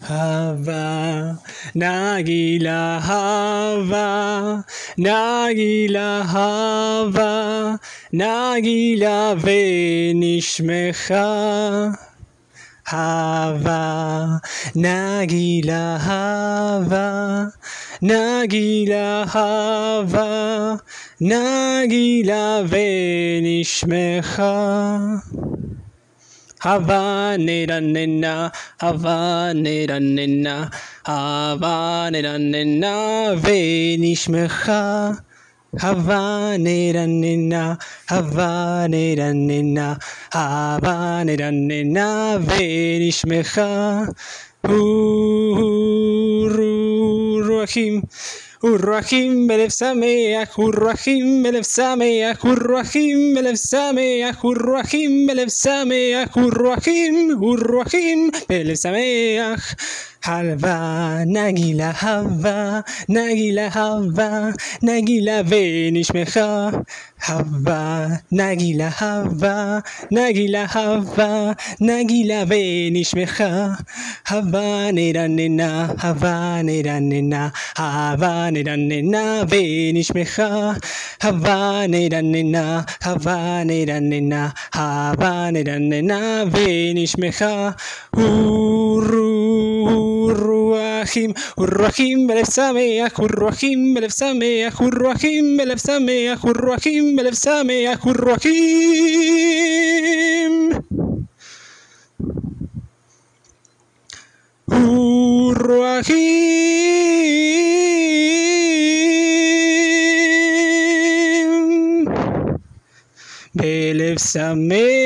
Hava, Nagila Hava, Nagila Hava, Nagila Venishmecha. Hava, Nagila Hava, Nagila Hava, Nagila Venishmecha. Hava niranena, Hava niranena, Hava niranena, Venishmecha. Hava niranena, Hava niranena, Hava niranena, Venishmecha. Uruachim, Uruachim belev sameach, Uruachim belev sameach, Uruachim belev sameach, Uruachim belev sameach, Uruachim belev sameach. Hava, Nagila Hava, Nagila Hava, Nagila Venishmecha. Hava, Nagila Hava, Nagila Hava, Nagila Venishmecha. Hava niranena, Hava niranena, Hava niranena, Venishmecha. Hava niranena, Hava niranena, Hava niranena, Venishmecha. Uruachim, Uruachim belev sameach, Uruachim belev sameach, Uruachim belev sameach, Uruachim belev sameach, Uruachim. Uruachim belev sameach.